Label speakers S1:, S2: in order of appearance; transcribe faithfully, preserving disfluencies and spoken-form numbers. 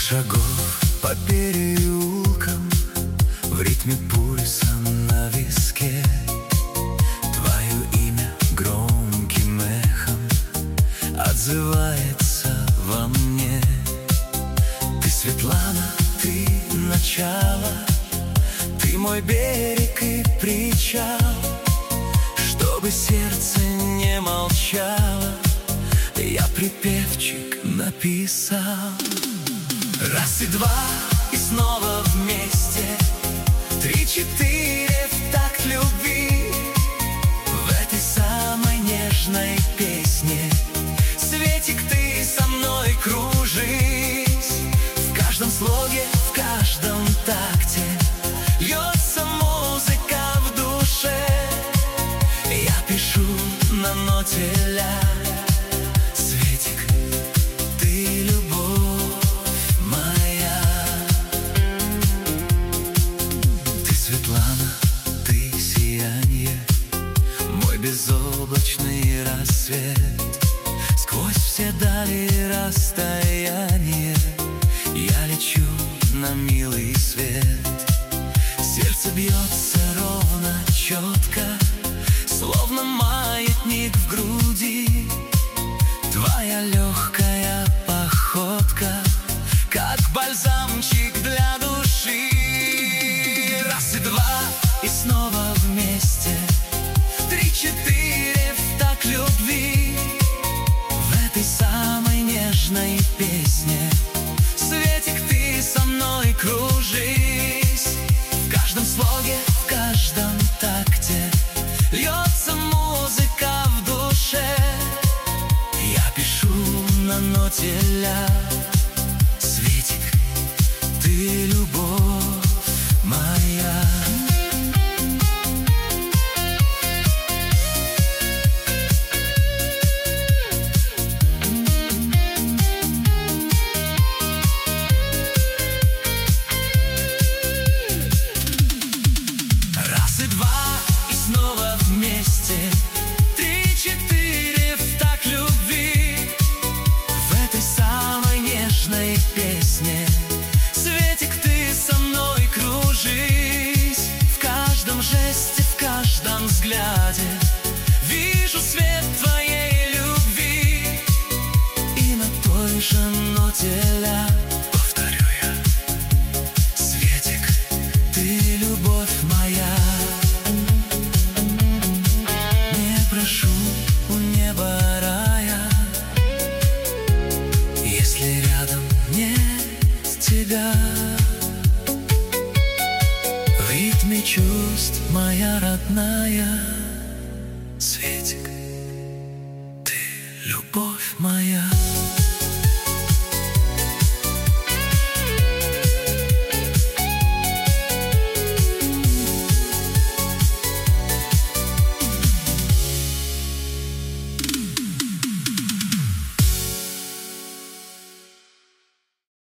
S1: шагов по переулкам, в ритме пульса на виске. Твое имя громким эхом отзывается во мне. Ты Светлана, ты начало, ты мой берег и причал. Чтобы сердце не молчало, я припевчик написал. Раз и два, и снова вместе. Три-четыре в такт любви. В этой самой нежной песне, Светик, ты со мной кружись. В каждом слоге, в каждом такте льется музыка в душе. Я пишу на ноте ля. Светик, ты любовь моя. Ты Светлана, ты сиянье, мой безоблачный рассвет. Сквозь все дали расстояния я лечу на милый свет. Сердце бьется ровно, четко, словно маятник в груди. Твоя легкая походка, как бальзамчик для души. Раз и два, и снова вместе. Три-четыре в такт любви. В этой самой нежной песне, Светик, ты со мной кружись. В каждом слоге, в каждом такте льется музыка в душе. Я пишу на ноте ля. Светик, ты любовь моя. Раз и два, и снова вместе. Три-четыре в такт любви. В этой самой нежной песне, Светик, ты со мной кружись. В каждом жесте, в каждом взгляде вижу свет твоей любви. И на той же ноте ля повторю я. Светик, ты любовь моя. Не прошу у неба рая, если рядом нет тебя. В ритме чувств, моя родная.